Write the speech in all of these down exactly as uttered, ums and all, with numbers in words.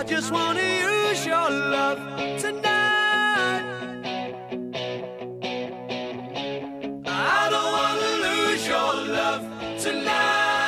just wanna use your love tonight. I don't wanna lose your love tonight.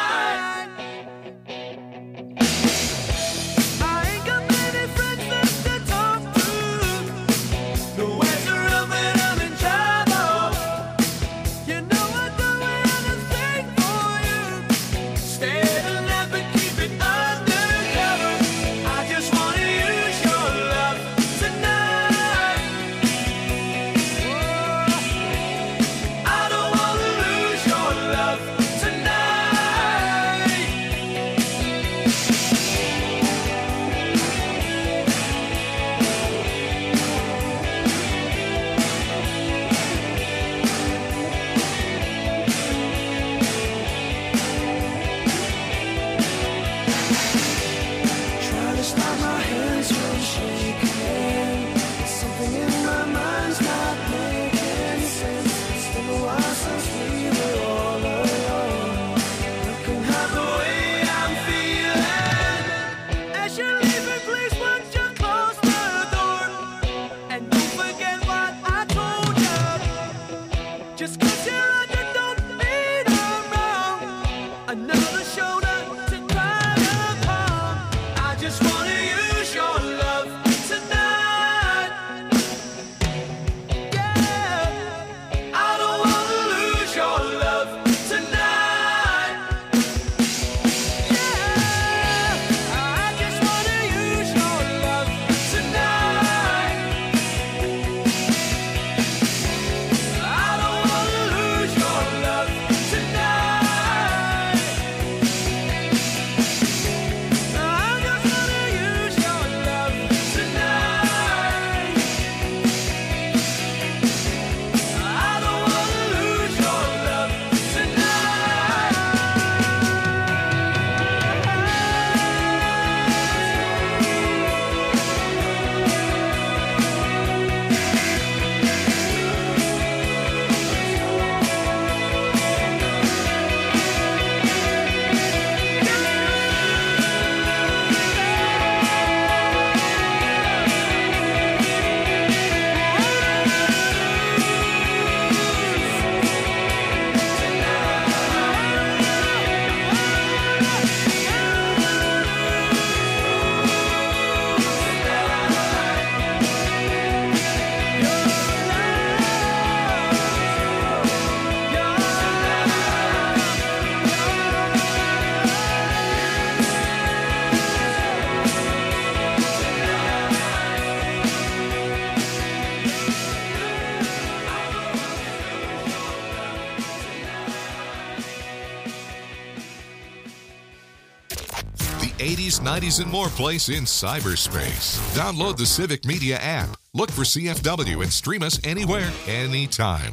eighties, nineties, and more place in cyberspace. Download the Civic Media app. Look for C F W and stream us anywhere, anytime.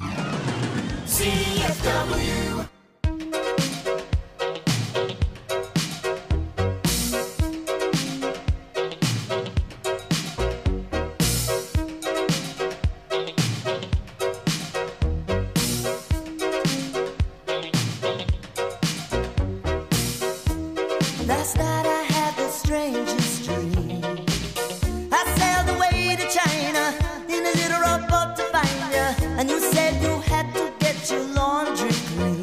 C F W. Last night I had the strangest dream. I sailed away to China in a little rowboat to find you, and you said you had to get your laundry clean.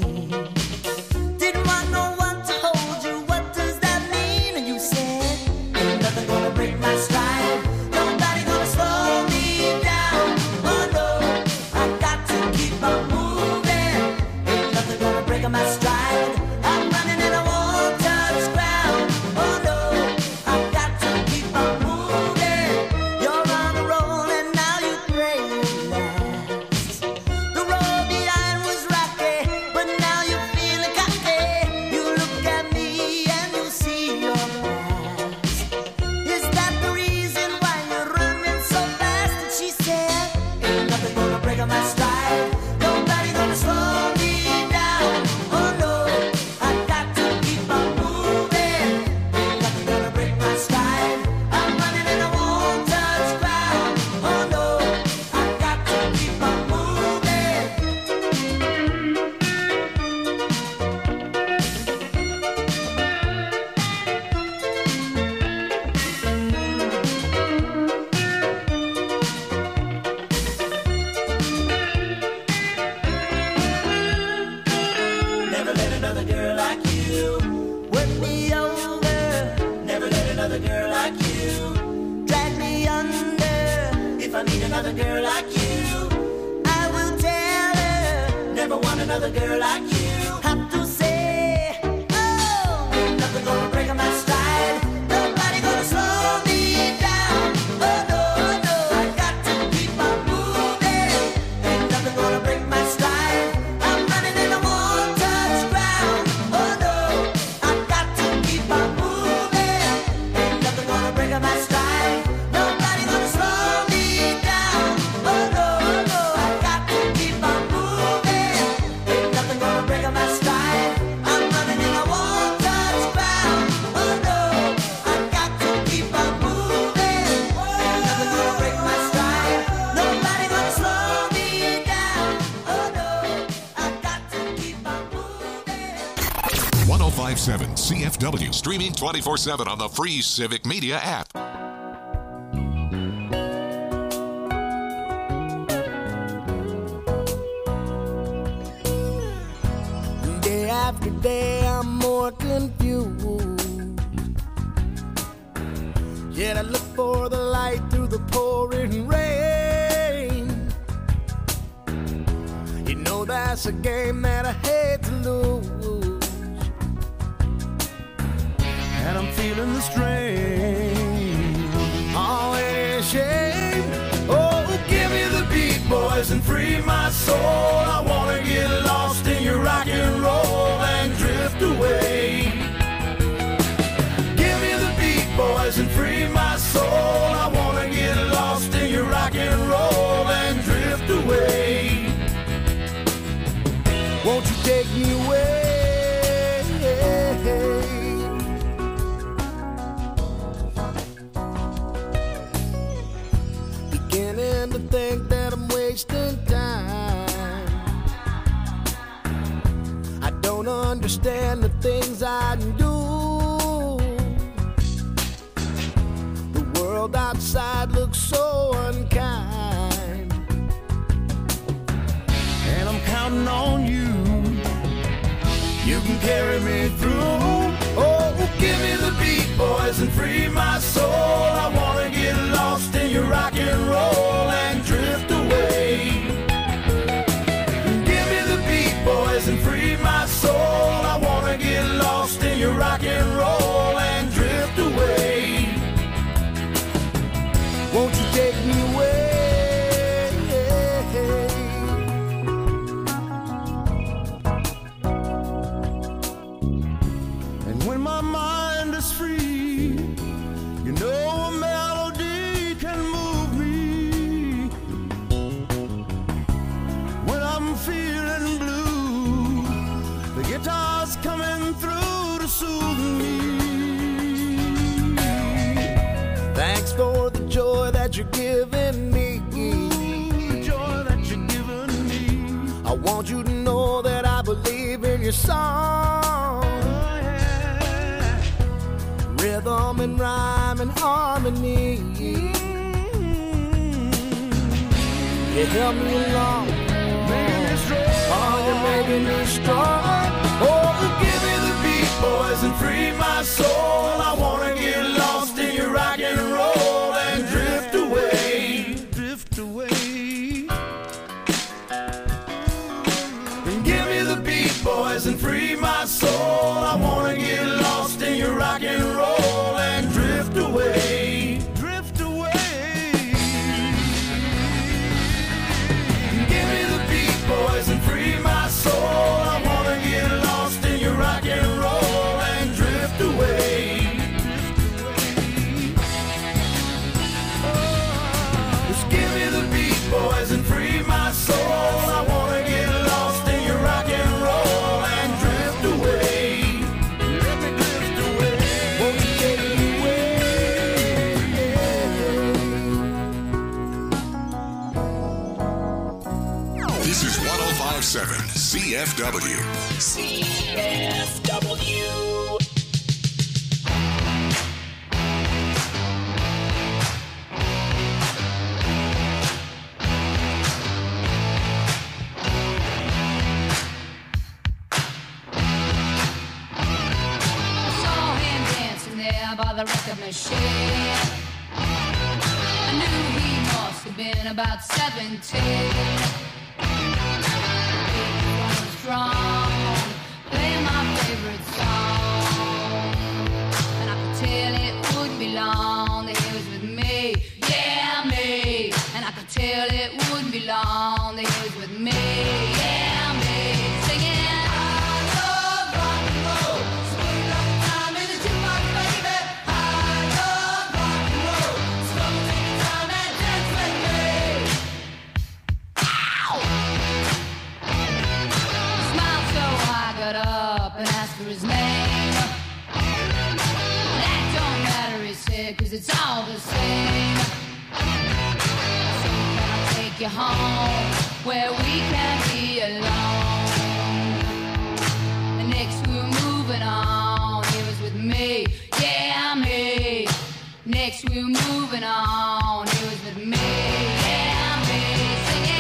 if I meet another girl like you, I will tell her, never want another girl like you. have to say, oh, Ain't nothing gonna break my stride. nobody gonna slow me down. Oh no, no, I got to keep on moving. Ain't nothing gonna break my stride. I'm running and I won't touch ground. Oh no, I got to keep on moving. Ain't nothing gonna break my stride. nobody gonna slow me down. Oh no, no, I got to keep on moving. Ain't nothing gonna break my stride. I'm running and I won't touch ground. Oh no, I got to keep on moving. Ain't nothing gonna break my stride. Nobody gonna slow me down. Oh no, I got to keep on moving. one oh five point seven C F W, streaming twenty-four seven on the free Civic Media app. Day after day, I'm more confused. Yet I look for the light through the pouring rain. You know that's a game that I hate to lose. And I'm feeling the strain. Oh, it is shame. Oh, give me the beat, boys, and free my soul. I wanna get lost in your rock and roll and drift away. Give me the beat, boys, and free my soul. I wanna get lost in your rock and roll and drift away. Won't you take me away? Beginning to think that I'm wasting time. I don't understand the things I do. The world outside looks so unkind, and I'm counting on you. You can carry me through. Oh, give me the beat, boys, and free my soul. I wanna get lost in your rock and roll and drift away. Give me the beat, boys, and free my soul. I wanna get lost in your rock and roll and drift away. Won't you take me away? And when my mind is free, you know a melody can move me. When I'm feeling blue, the guitar's coming through to soothe me. Thanks for the joy that you're giving me. The joy that you're giving me. I want you to know that I believe in your song. Rhythm and rhyme and harmony. You help me along, making me strong. Oh, you're making me strong. Oh, give me the beat, boys, and free my soul. I wanna get lost in your rock and roll and drift away, drift away. And give me the beat, boys, and free my soul. I wanna get lost in your rock and roll and drift away, drift away. Give me the beat, boys, and free my soul. I wanna get lost in your rock and roll and drift away. Just give me the beat, boys, and free my soul. I wanna get lost in your rock and roll and drift away. Let me drift away. Won't you take me away? This is one oh five point seven C F W. C F W. Saw him dancing there by the record machine. I knew he must have been in about seventeen. Going strong, play my favorite song, and I could tell it wouldn't be long that he was with me, yeah me. And I could tell it wouldn't be long that he was with me, yeah me. Singing. And asked for his name. That don't matter, he said, cause it's all the same. So can I take you home where we can be alone? The next we were moving on, he was with me, yeah me. Next we were moving on, he was with me, yeah me. Singing.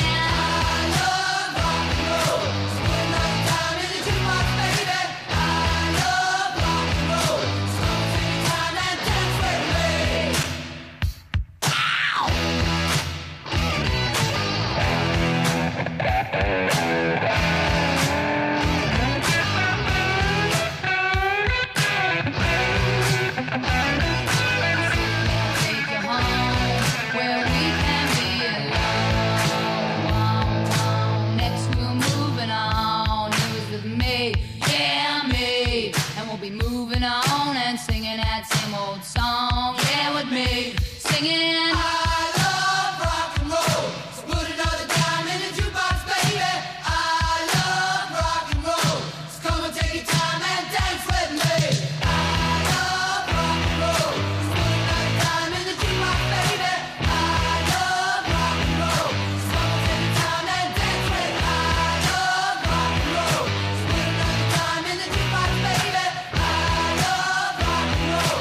Song, yeah, with me, singing. I love rock and roll, so put another dime in the jukebox, baby. I love rock and roll, so come and take your time and dance with me. I love rock and roll, so put another dime in the jukebox, baby. I love rock and roll, so come and take your time and dance with me. I love rock and roll, so put another dime in the jukebox, baby. I love rock and roll.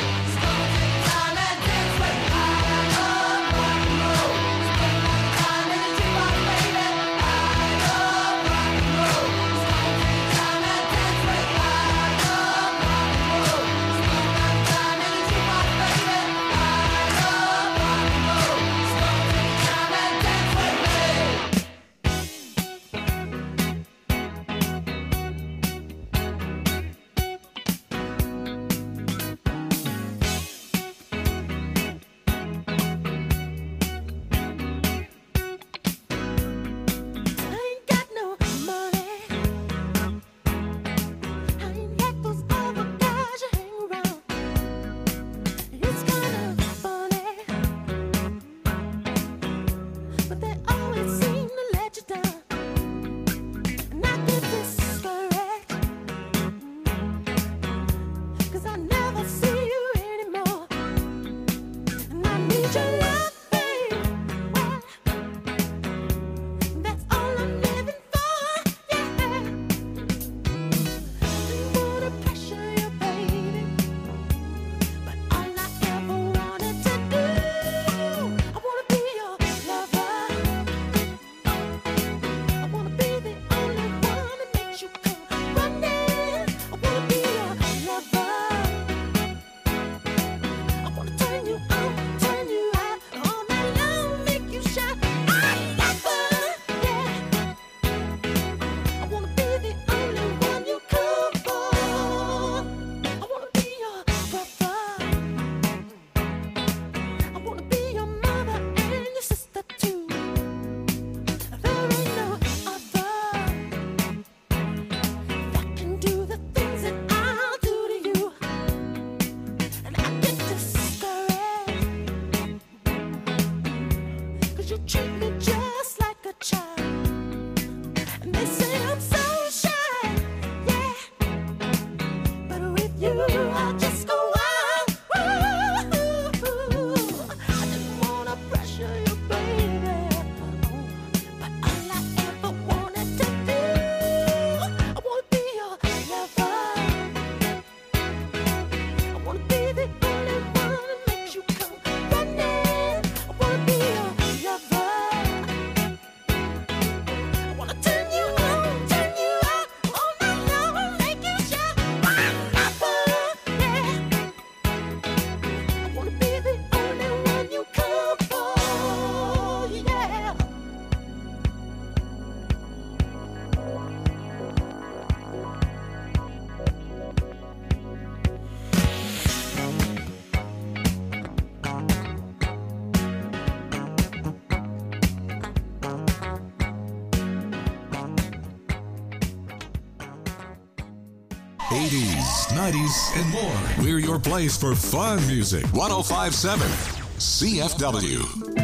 eighties, nineties, and more. We're your place for fun music. one oh five point seven C F W.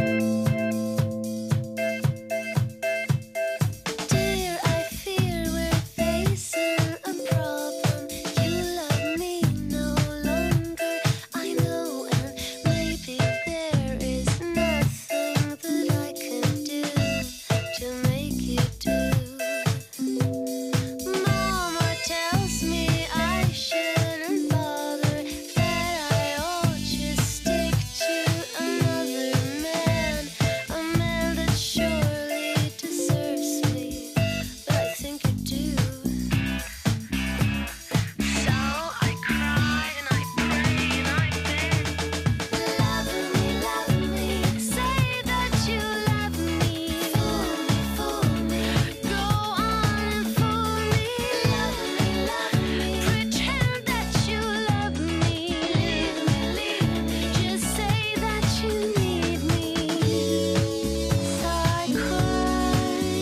Dear, I fear we're facing a problem. You love me no longer, I know, and maybe there is nothing that I can do to make you do. Mama tells me I shouldn't bother, that I ought just stick to another man, a man that surely deserves me, but I think you do. So I cry and I pray and I beg, love me, love me, say that you love me, fool me, fool me, go on and fool me, love me, love me, pretend that you love me, leave me, leave me, just say that you need me. So I cry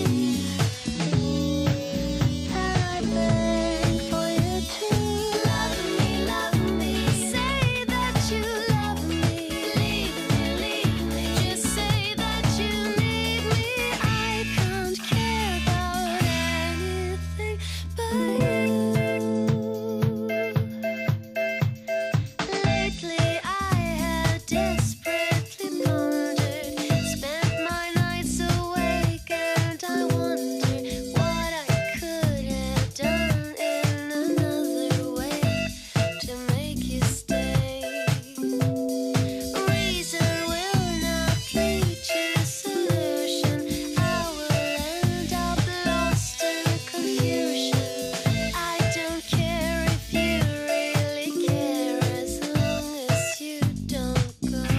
and I beg for you to love me, love me, say that you love me, leave me, leave me, just say that you need me. I can't care about anything but you. Lately I have desperately pondered, spent my nights awake, and I wonder what I could have done in another way to make you stay. Reason will not lead to solution. I will end up lost in confusion. I don't care if you really care, as long as you don't go.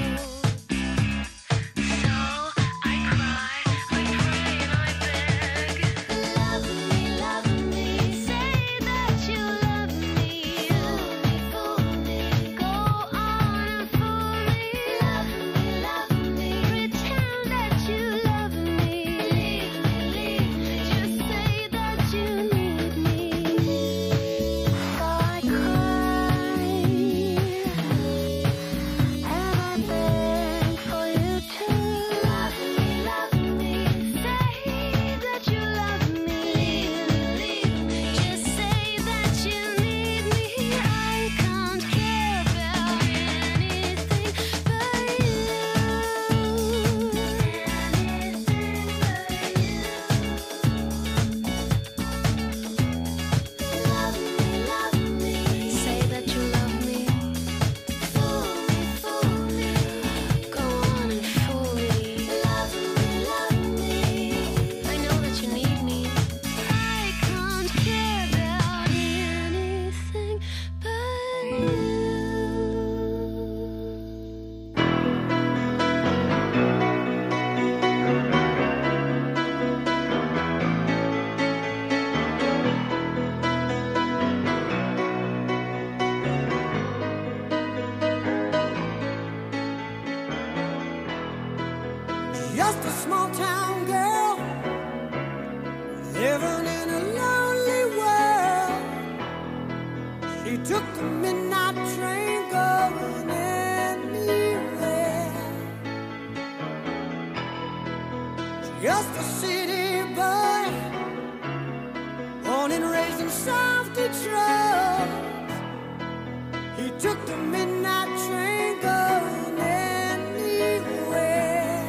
So I cry, I pray and I beg, love me, love me, say that you love me, fool me, fool me, go on and fool me, love me, love me, pretend that you love me, leave me, leave me, just say that you need me. So I cry and I beg for you to love me, love me, say that you love me, leave me, leave me, just say that you need me. I can't care about anything but you, anything but you. Love me, love me, say that you love me, fool me, fool me, go on and fool me, love me, love me, I know that you need me. I can't care about anything but you. Just a small town girl living in a lonely world. She took the midnight train going anywhere. Just a city boy, born and raised in South Detroit. He took the midnight train going anywhere.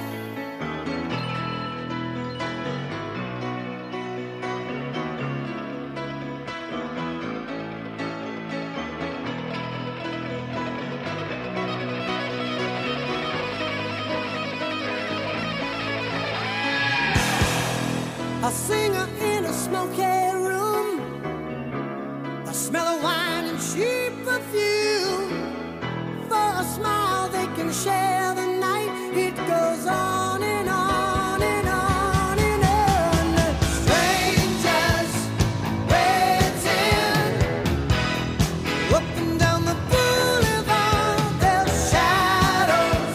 A singer in a smoky room, the smell of wine and cheap perfume. For a smile they can share the night. It goes on and on and on and on. Strangers waiting up and down the boulevard. Their shadows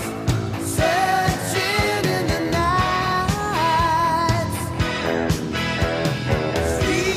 searching in the night. Street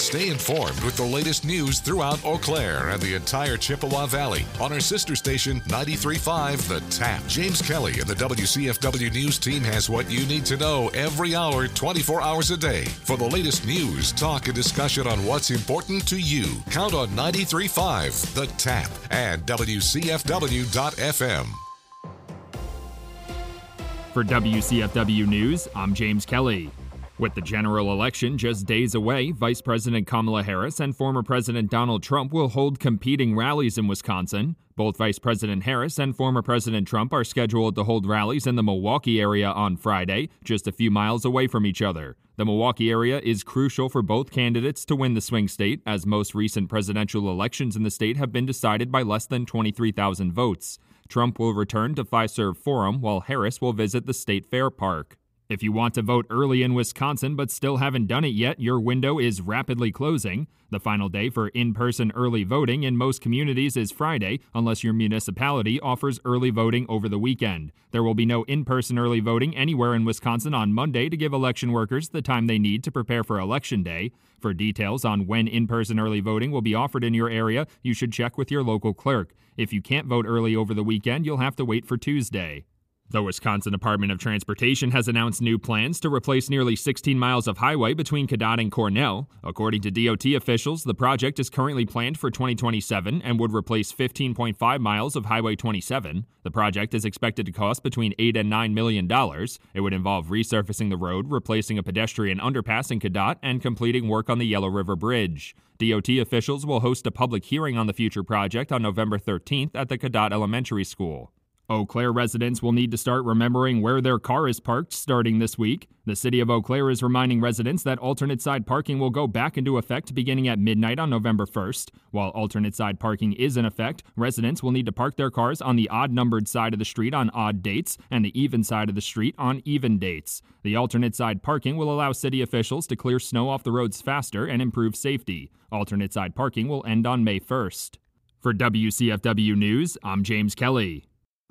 Stay informed with the latest news throughout Eau Claire and the entire Chippewa Valley on our sister station ninety-three point five The Tap. James Kelly and the W C F W News team has what you need to know every hour, twenty-four hours a day. For the latest news, talk, and discussion on what's important to you, count on ninety-three point five The Tap and W C F W dot F M. For W C F W News, I'm James Kelly. With the general election just days away, Vice President Kamala Harris and former President Donald Trump will hold competing rallies in Wisconsin. Both Vice President Harris and former President Trump are scheduled to hold rallies in the Milwaukee area on Friday, just a few miles away from each other. The Milwaukee area is crucial for both candidates to win the swing state, as most recent presidential elections in the state have been decided by less than twenty-three thousand votes. Trump will return to Fiserv Forum, while Harris will visit the State Fair Park. If you want to vote early in Wisconsin but still haven't done it yet, your window is rapidly closing. The final day for in-person early voting in most communities is Friday, unless your municipality offers early voting over the weekend. There will be no in-person early voting anywhere in Wisconsin on Monday to give election workers the time they need to prepare for Election Day. For details on when in-person early voting will be offered in your area, you should check with your local clerk. If you can't vote early over the weekend, you'll have to wait for Tuesday. The Wisconsin Department of Transportation has announced new plans to replace nearly sixteen miles of highway between Cadott and Cornell. According to D O T officials, the project is currently planned for twenty twenty-seven and would replace fifteen point five miles of Highway twenty-seven. The project is expected to cost between eight and nine million dollars. It would involve resurfacing the road, replacing a pedestrian underpass in Cadott, and completing work on the Yellow River Bridge. D O T officials will host a public hearing on the future project on November thirteenth at the Cadott Elementary School. Eau Claire residents will need to start remembering where their car is parked starting this week. The city of Eau Claire is reminding residents that alternate side parking will go back into effect beginning at midnight on November first. While alternate side parking is in effect, residents will need to park their cars on the odd-numbered side of the street on odd dates and the even side of the street on even dates. The alternate side parking will allow city officials to clear snow off the roads faster and improve safety. Alternate side parking will end on May first. For W C F W News, I'm James Kelly.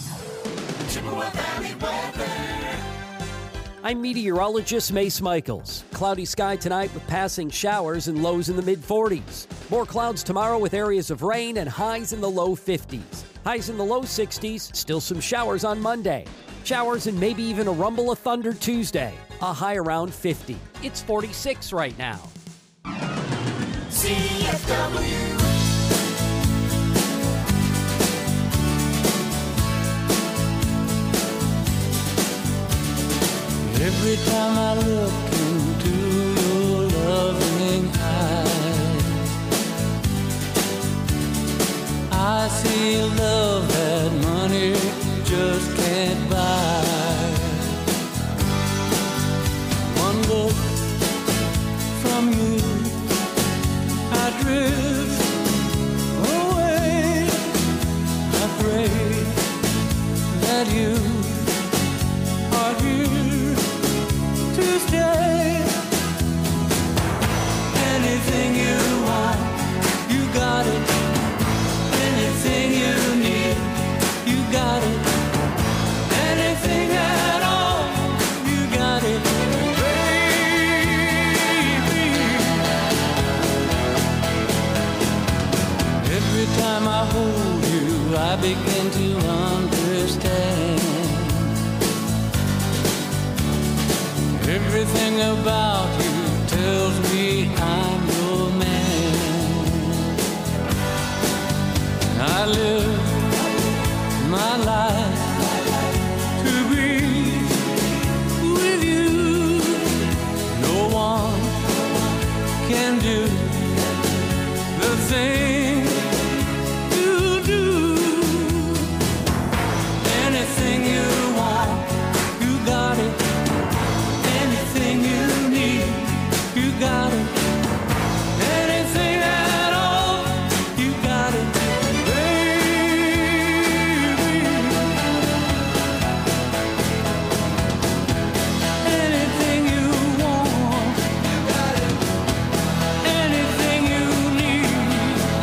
I'm meteorologist Mace Michaels. Cloudy sky tonight with passing showers and lows in the mid forties. More clouds tomorrow with areas of rain and highs in the low fifties. Highs in the low sixties, still some showers on Monday. Showers and maybe even a rumble of thunder Tuesday. A high around fifty. It's forty-six right now. C F W. Every time I look into your loving eyes, I see love that money just can't buy. One look from you, I drift away. I pray that you are here to stay. Anything you want, you got it. Anything you need, you got it. Anything at all, you got it, baby. Every time I hold you, I begin to understand. Everything about you tells me I'm your man. I live my life to be with you. No one can do the thing you do. Anything you want, you got it. Anything you need, you got it. Anything at all, you got it, baby. Anything you want, you got it. Anything you need,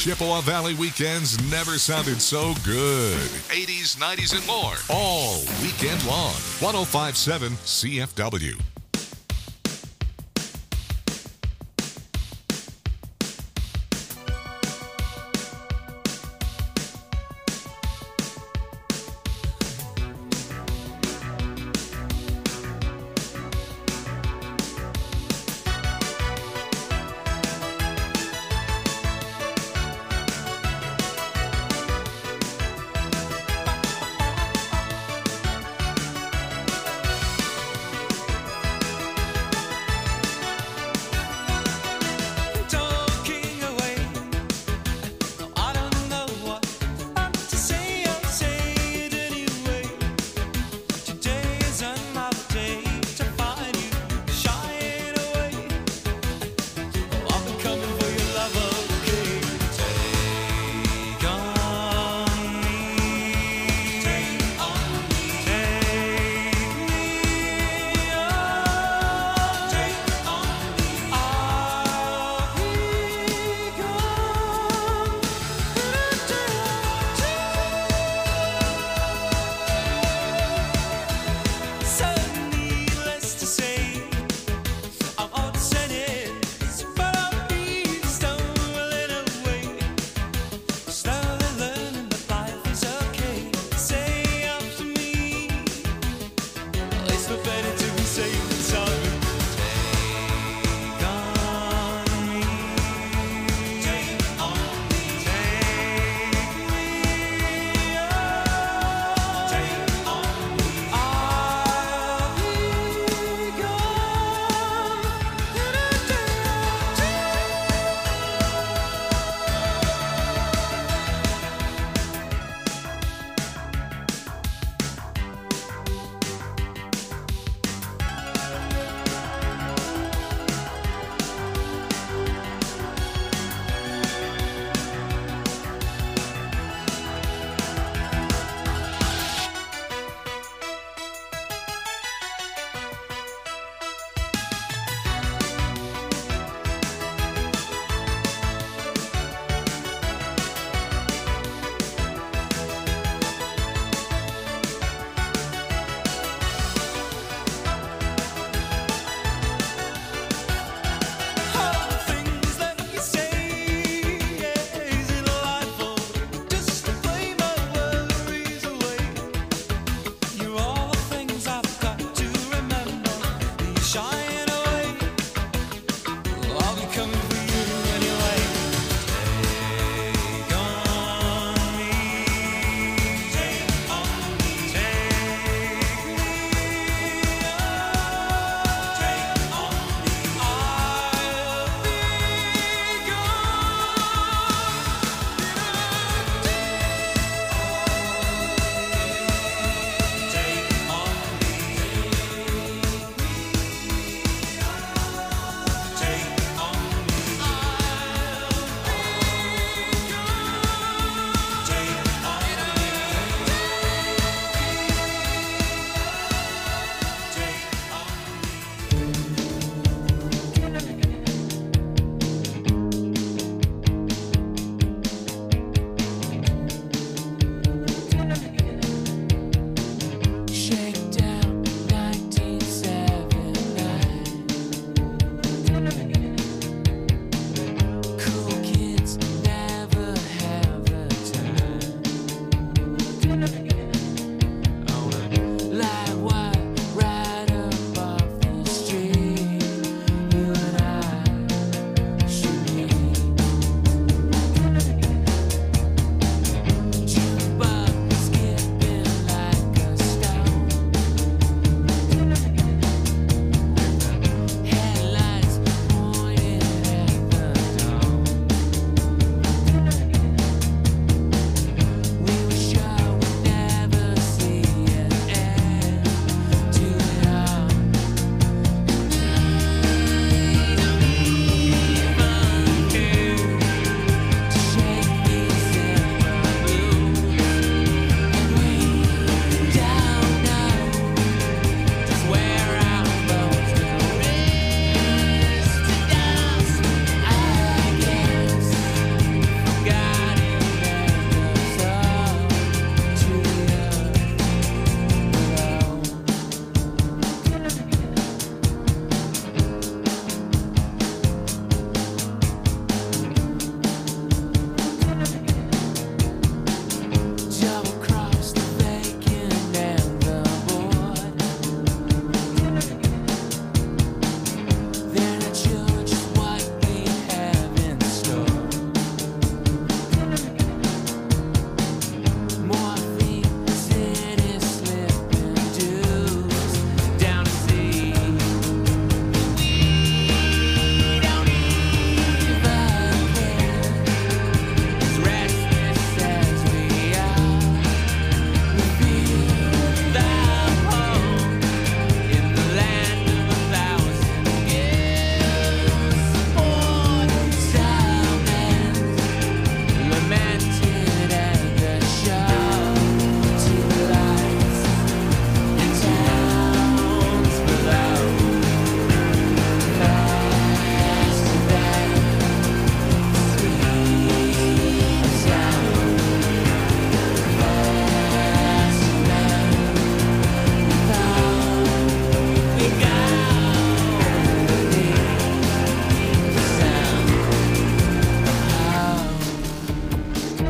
Chippewa Valley weekends never sounded so good. eighties, nineties, and more. All weekend long. one oh five point seven C F W.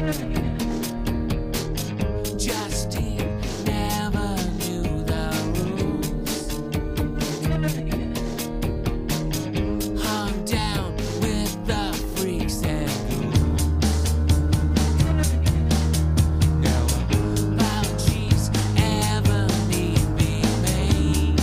Justine never knew the rules. Hung down with the freaks and ghouls. No apologies ever need be made.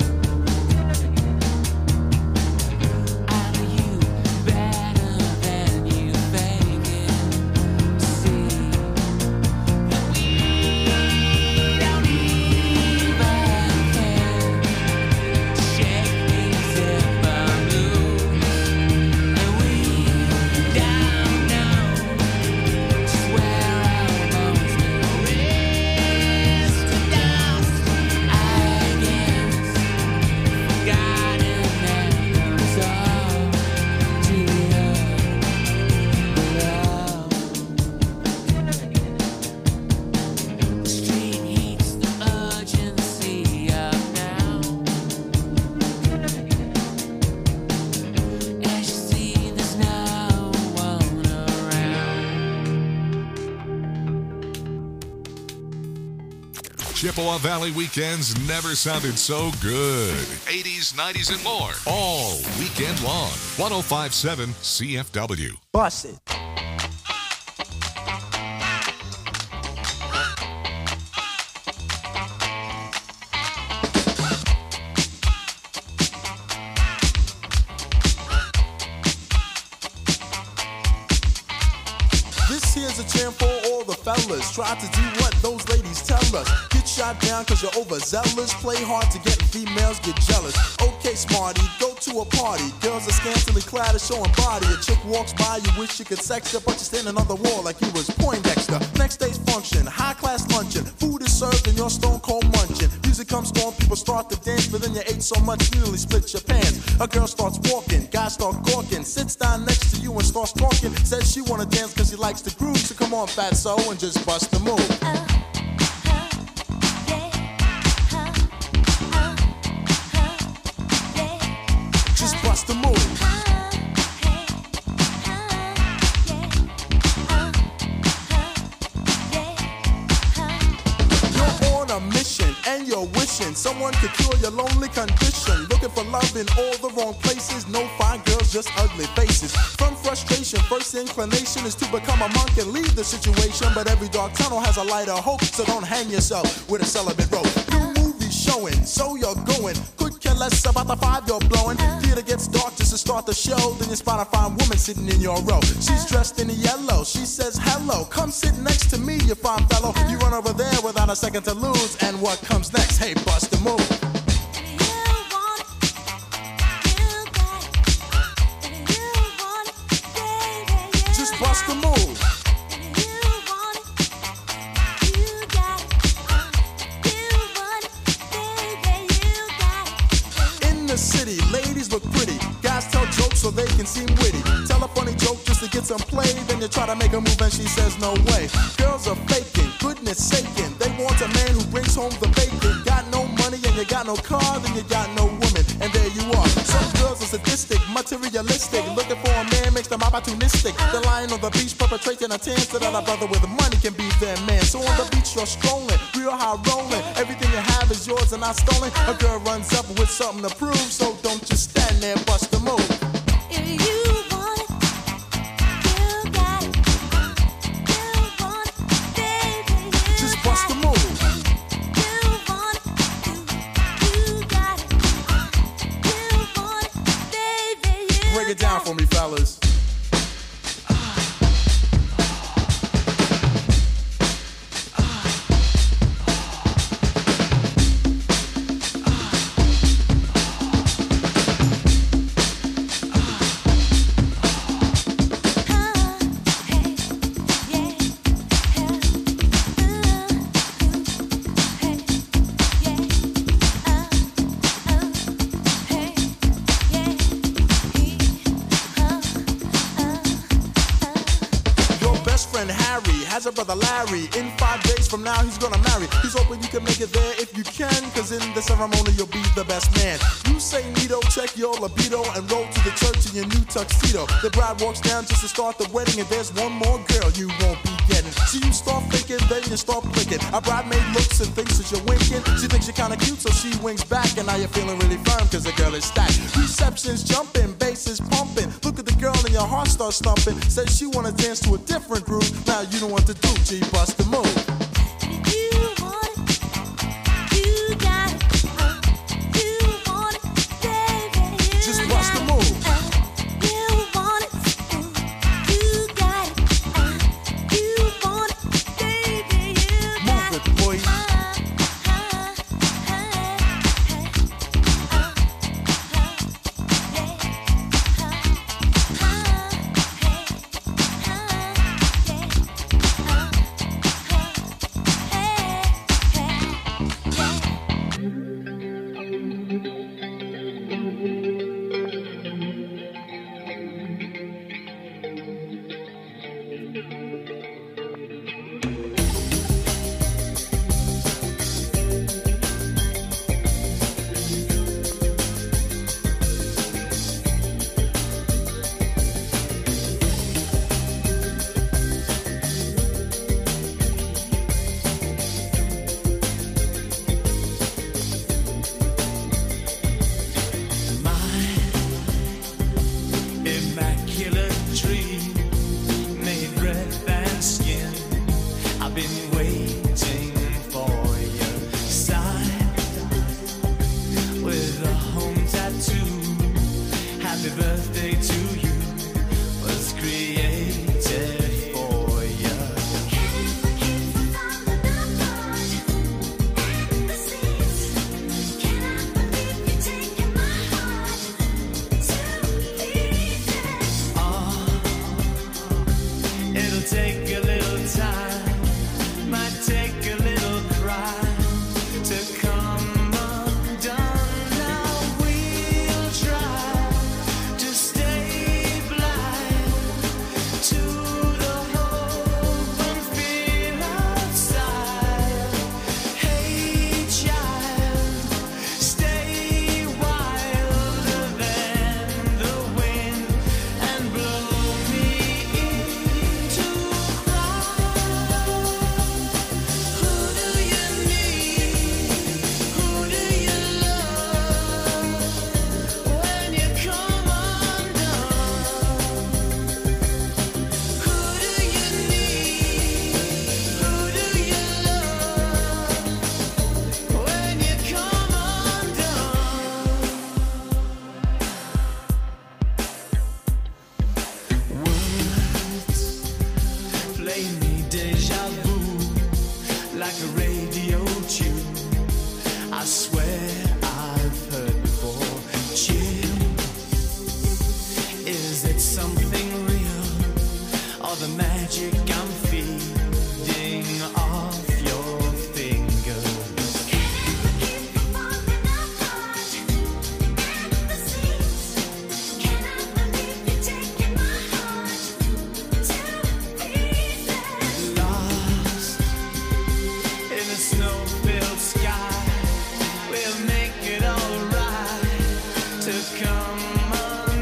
I know you better than you fake it. See that we don't even care to shake these zipper blues, and we don't know just where our bones will rest to dust. I guess forgotten echoes of dear love. The street heats the urgency up now. As you see, there's no one around. Chippewa Valley weekends never sounded so good. eighties, nineties, and more. All weekend long. one oh five point seven C F W. Bust it. This here's a jam for all the fellas. Try to do what those ladies tell us. Get shot down cause you're overzealous. Play hard to get females get jealous. Okay, smarty, go to a party. Girls are scantily clad and showing body. A chick walks by, you wish you could sex her, but you're standing on the wall like you was Poindexter. Next day's function, high class luncheon. Food is served and you're stone cold munching. Music comes on, people start to dance, but then you ate so much you nearly split your pants. A girl starts walking, guys start gawking, sits down next to you and starts talking. Says she wanna dance cause she likes the groove, so come on fatso and just bust the move. Just bust the move. You're on a mission and you're wishing someone could cure your lonely condition. Looking for love in all the wrong places. No fine girls, just ugly faces. From frustration, first inclination is to become a monk and leave the situation. But every dark tunnel has a light of hope, so don't hang yourself with a celibate rope. New movies showing, so you're going. Could care less about the five you're blowing. Theater gets dark just to start the show. Then you spot a fine woman sitting in your row. She's dressed in yellow. She says hello. Come sit next to me, you fine fellow. You run over there without a second to lose. And what comes next? Hey, bust the move. Just bust the move. In the city, ladies look pretty. Guys tell jokes so they can seem witty. Tell a funny joke just to get some play. Then you try to make a move and she says no way. Girls are faking, goodness saking. They want a man who brings home the bacon. Got no money and you got no car, then you got no woman. And there you are. Some girls are sadistic, materialistic. Looking for a man makes them opportunistic. They're lying on the beach perpetrating a tan so that a brother with money can be their man. So on the beach you're strolling, real high rolling. Everything you have is yours and not stolen. A girl runs up with something to prove, so don't just stand there, bust the move. If you want it, you got it. You want it, baby, you Just bust the move. You want it, you, you got it. You want it, baby, you Break it down for me, fellas. Has a brother Larry. In five days from now he's gonna marry. He's hoping you can make it there if you can, cause in the ceremony you'll be the best man. You say Nito, check your libido and roll to the church in your new tuxedo. The bride walks down just to start the wedding, and there's one more girl you won't be getting. and start flicking. Our bridesmaid looks and thinks that you're winking. She thinks you're kinda cute, so she winks back. And now you're feeling really firm, cause the girl is stacked. Reception's jumping, bass is pumping. Look at the girl and your heart starts thumping. Says she wanna dance to a different groove. Now you know what to do, G, bust the move. Just bust the move. Move it, boy.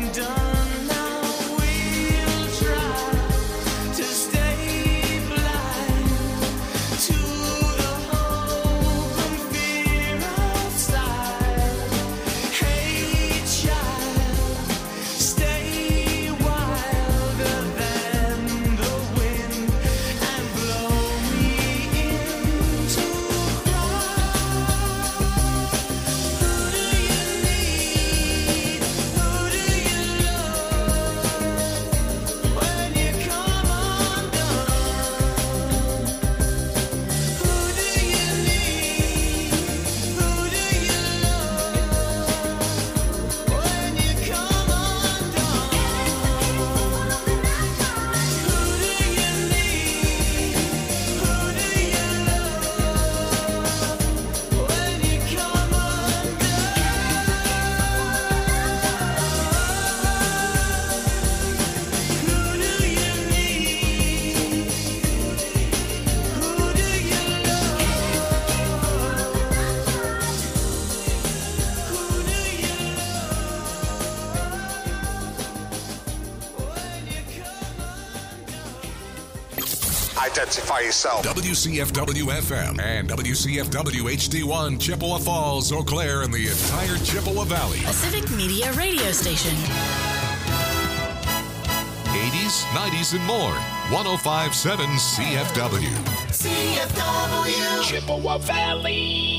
Come undone now, we'll try to stay blind. identify yourself. W C F W F M and W C F W H D one, Chippewa Falls, Eau Claire, and the entire Chippewa Valley. A Civic Media radio station. eighties, nineties, and more. one oh five point seven C F W. C F W. Chippewa Valley.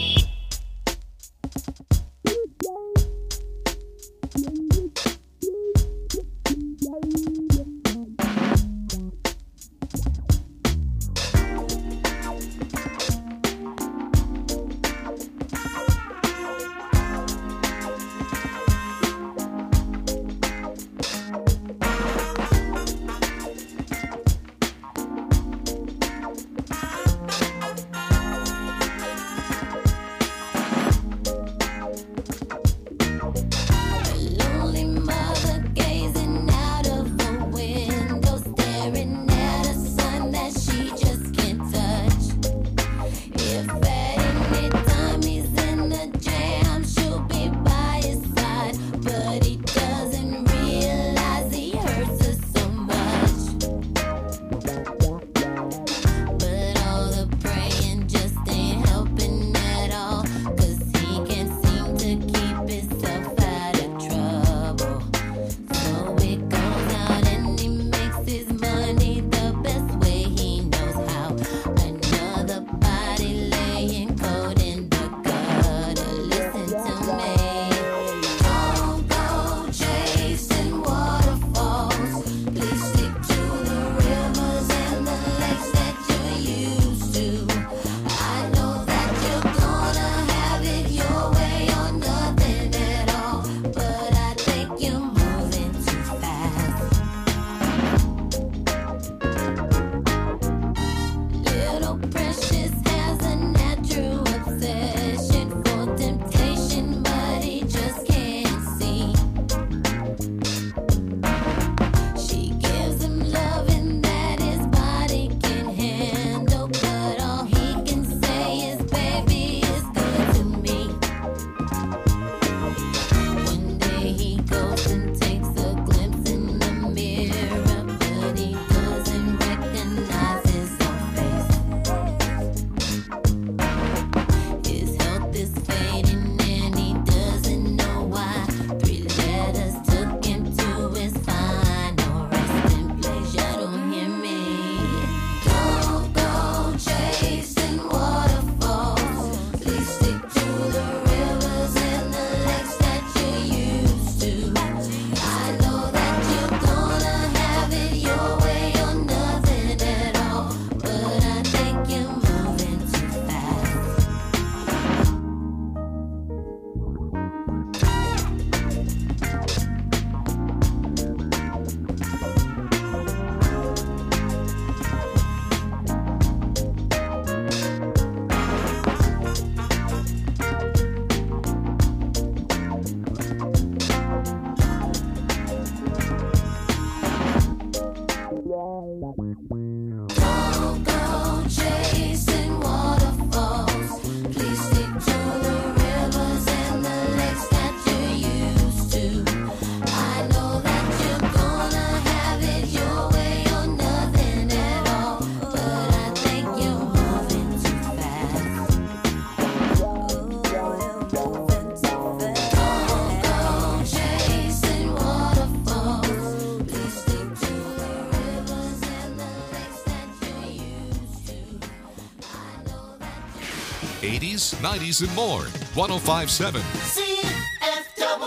eighties, nineties, and more. one oh five point seven. C F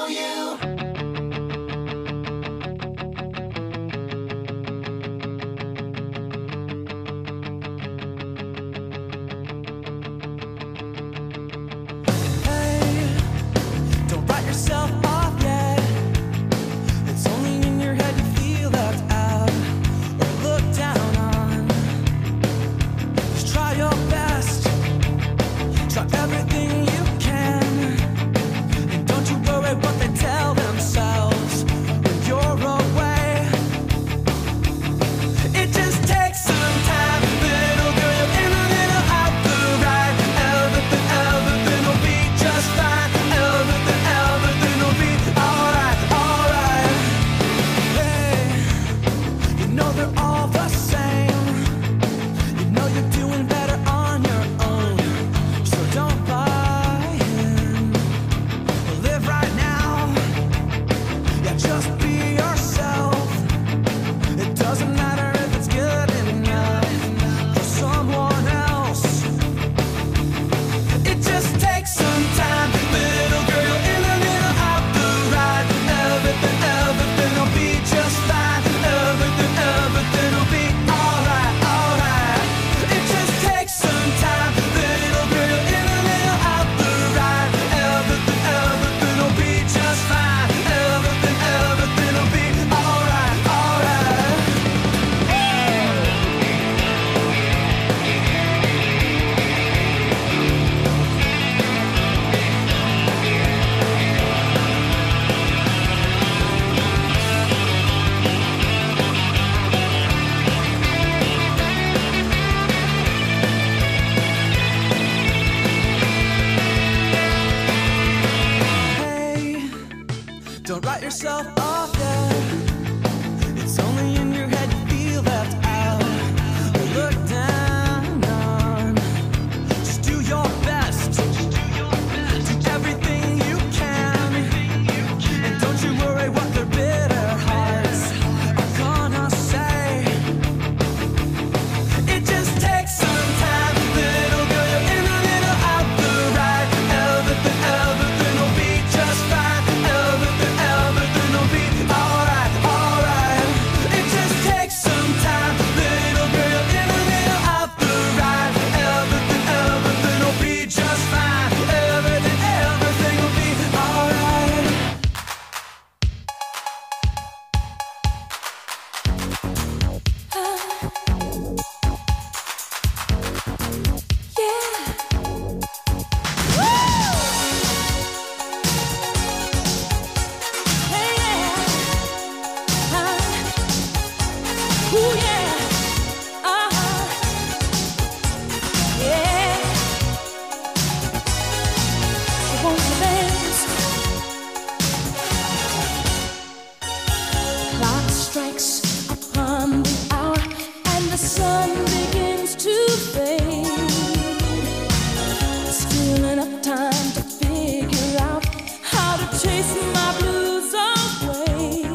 W. Don't write yourself off yet. It's only in your head you feel left out or looked down on. Just try your best. Try everything you can. yourself off, yeah. It's only in your head you feel left out or looked down on. Just do your best. Do everything you can. And don't you worry what their bitter hearts are gonna say. It just takes some time, little girl. You're in the middle of the ride. Everything, everything will be just fine. Everything, everything will be alright, alright. It just takes some time, little girl. You're in the middle of the ride. Everything, everything will be just fine. Everything, everything will be alright. Clock strikes upon the hour and the sun begins to fade. Still enough time to figure out how to chase my blues away.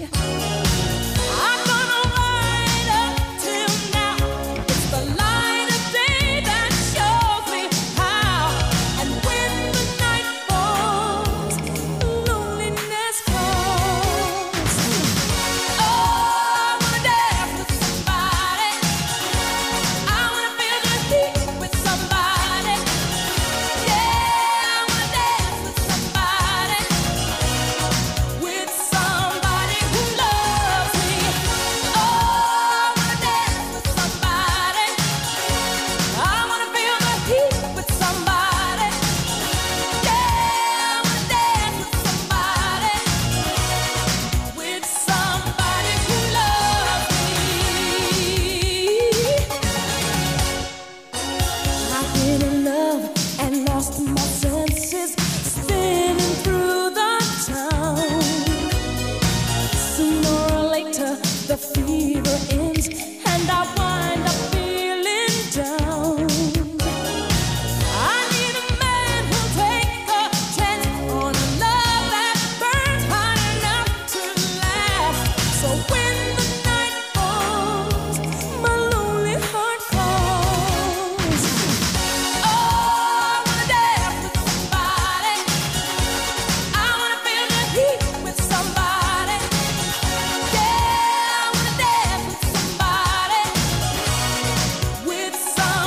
I'm gonna ride up till now. It's the light of day that shows me how. And when the night falls, loneliness calls. Oh, I wanna dance with somebody. I wanna feel the heat with somebody. Yeah, I wanna dance with somebody. With somebody who loves me. Oh, I wanna dance with somebody. I wanna feel the heat with somebody. Yeah, I wanna dance with somebody. With somebody who loves me. I've been in love and lost my senses, spinning through the town. Sooner or later, the fever ends, and I wind up feeling down. I need a man who'll take a chance on a love that burns hot enough to last. So when the night falls, my lonely heart calls. Oh, I wanna dance with somebody. I wanna feel the heat with somebody. Yeah, I wanna dance with somebody. With somebody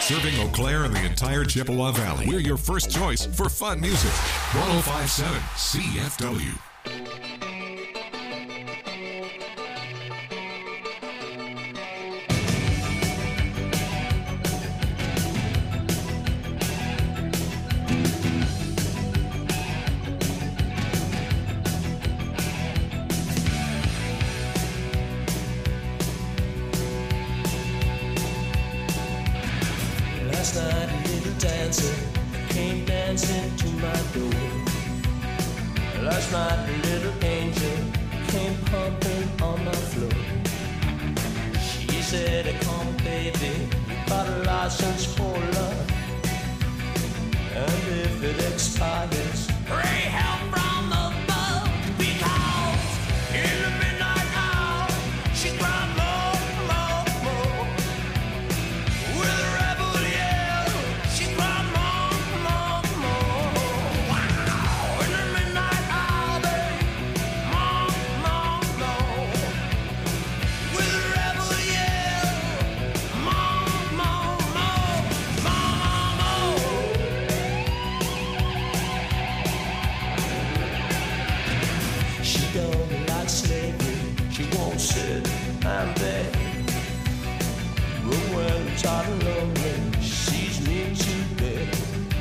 Serving Eau Claire and the entire Chippewa Valley. We're your first choice for fun music. one oh five point seven C F W. Last night a little dancer came dancing to my door. Last night a little angel came pumping on my floor. She said, come baby, got a license for love, and if it expires, pray help from above, because in the midnight hour she cried more, more, more. With a rebel yell, she cried more, more, more. Wow, in the midnight hour, babe, more, more, more. With a rebel yell, more, more, more, more, more. She don't like slavery, she won't sit and beg. But when it's hot and lonely, she sees me to bed.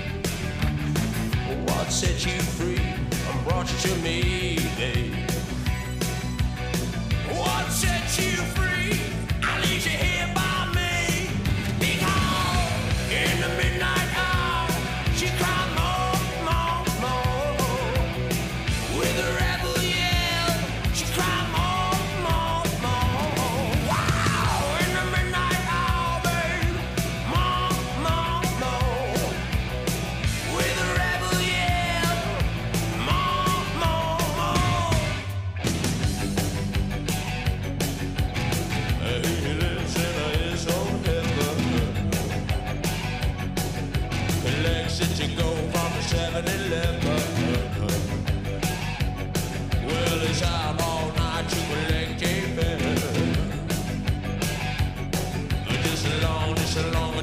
What set you free and brought you to me, babe? What set you free? I leave you here by me. Because in the midnight hour, she cried more, more, more. With a rebel yell, she cried more, more, more. Wow, in the midnight hour, babe, more, more, more. With a rebel yell, more, more, more. He lives in his own heaven. Collects it to go from the seven eleven. Well, it's out all night to collect a fare. Just along, just along,